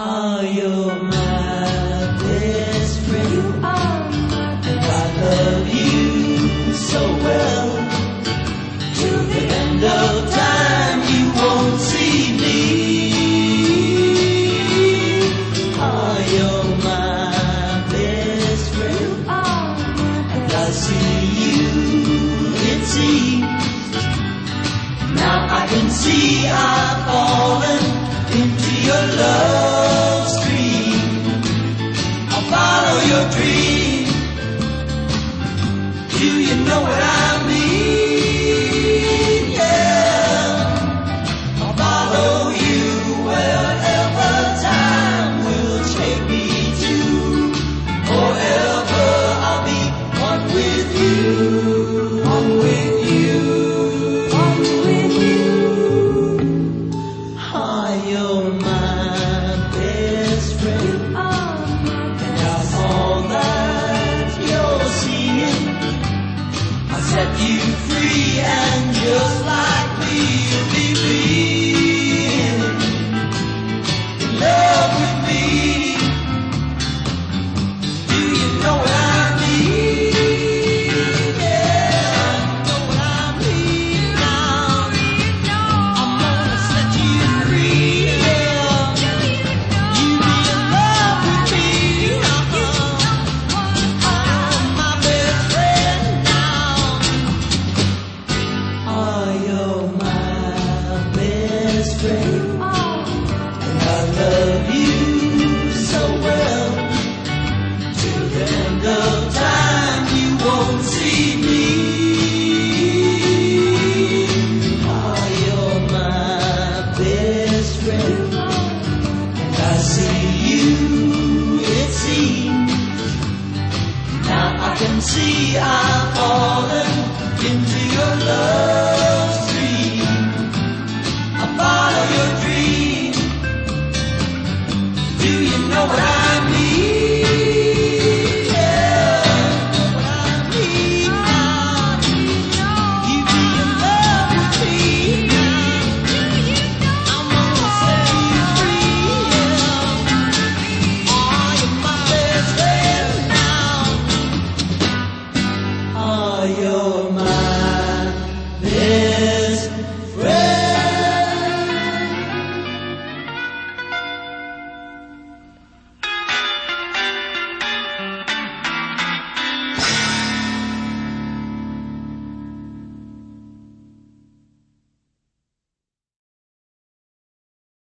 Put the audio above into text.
Are you my best friend? You are my best friend. I love you so well. To the end of time you won't see me. Are you my best friend? You are my best I see you, it seems. Now I can see I've fallen into your love stream. I'll follow your dream. Do you know what I mean? Yeah, I'll follow you wherever time will take me to. Forever I'll be one with you, one with you, one with you. Are you my best friend? You are my Now best all that you're seeing, I set you free, and just like me, you'll be being in love with me. Do you know what I mean? Yeah, you know what I mean now. I'm gonna set you free. Yeah, you be in love with me. I'm my best friend now. Are you my best friend?